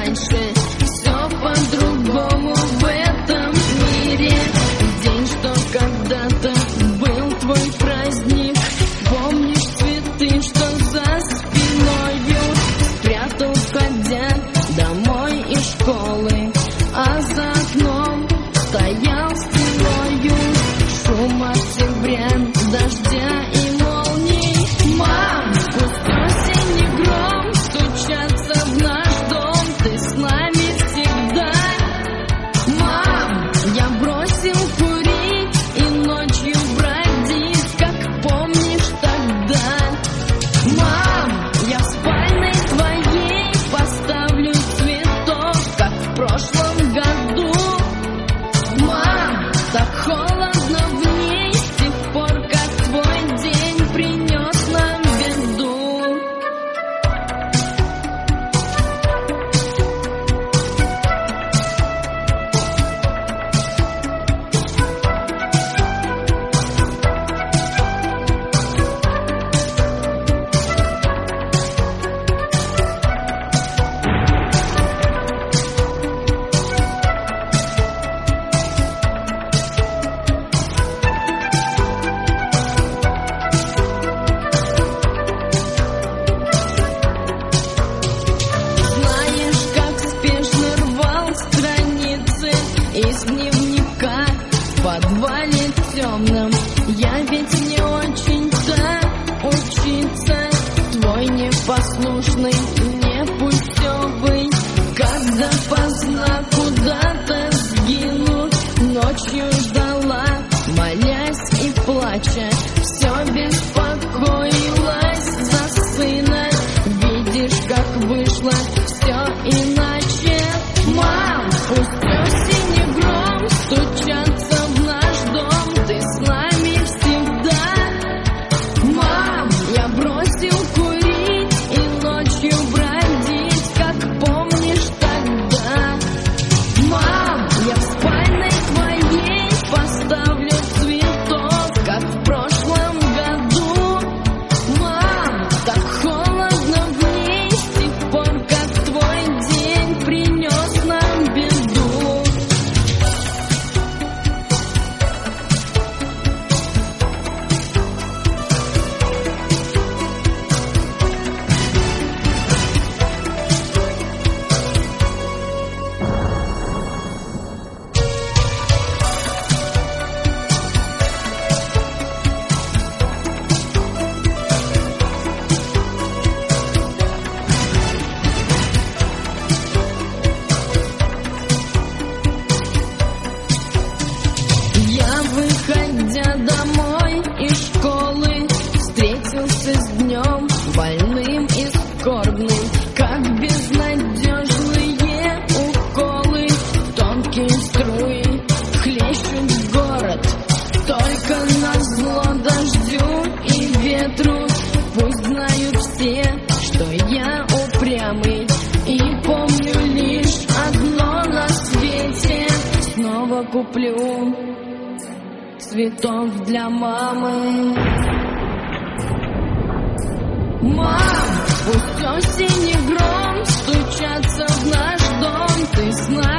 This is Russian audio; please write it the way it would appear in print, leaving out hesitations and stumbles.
раньше. Все по-другому в этом мире. День, что когда-то был твой праздник. Помнишь цветы, что за спиною спрятал, входя домой из школы, а за окном стоял стеною шум октября, дождя и молний. Мам, пусть осенний гром стучатся в наш дом, ты с нами всегда. Мам, я бросил курить и ночью бродить, как помнишь тогда. Мам, я в спальне твоей поставлю цветок, как в прошлом году. Мам, так холодно в ней с тех пор, как твой день принес нам беду. Знаешь, как спешно рвал страницы из дневника в подвале темном. Я ведь не очень-то учиться, твой непослушный, непутевый, когда поздно куда-то сгинул, ночью ждала, молясь и плача, все беспокоилась за сына. Видишь, как вышло все иначе. Мам, пусть осенний гром стучатся в наш дом, ты с нами всегда. Мам, я бросил курить и ночью бродить, как помнишь тогда. Мам, я в спальне твоей поставлю цветок, как в прошлом году. Мам, так холодно в ней с тех пор, как твой день принес нам беду. Я, выходя домой из школы, встретился с днем больным и скорбным, как безнадежные уколы. Тонкие струи хлещут в город, только назло дождю и ветру. Пусть знают все, что я упрямый и помню лишь одно на свете. Снова куплю цветов для мамы. Мам, пусть осенний гром стучатся в наш дом, ты знаешь.